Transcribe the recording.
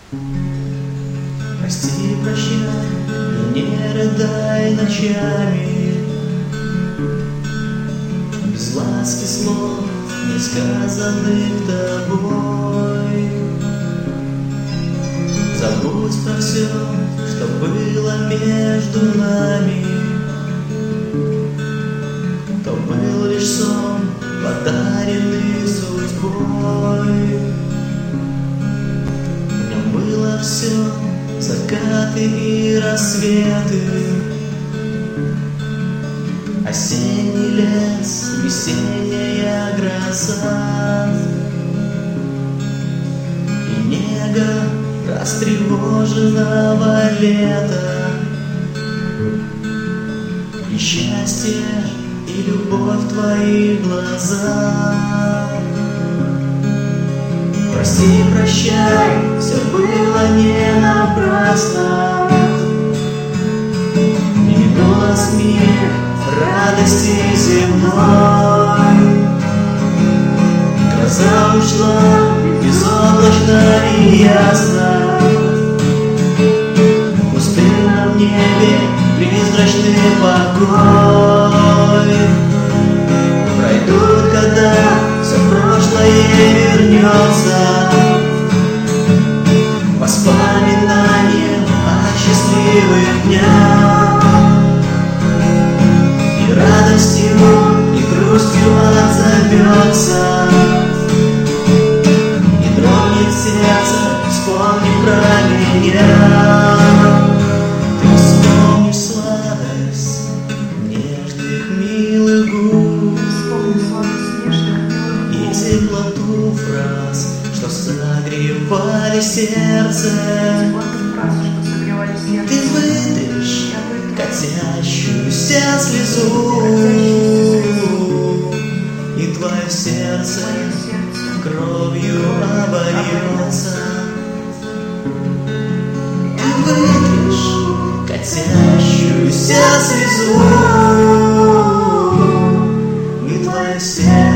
Прости, прощай, не рыдай ночами, без ласки слов, не сказанных тобой. Забудь про все, что было между нами. То был лишь сон, подаренный судьбой. В нем было все, закаты и рассветы, осенний лес, весенняя гроза и нега растревоженного лета, и счастье, и любовь в твоих глазах. Прости, прощай, все было не напрасно. Не минула смех радости земной. Гроза ушла безоблачно и ясно. В пустынном небе призрачный покой. Пройдут года, все прошлое вернется воспоминанием о счастливых днях, и радостью, и грустью отзовется, и дрогнет сердце, вспомни про меня. Ты вспомнишь сладость нежных, милых губ и теплоту фраз, что согревали сердце. Ты вытрешь катящуюся слезу, и твое сердце кровью обольется. Ты вытрешь катящуюся слезу, и твое сердце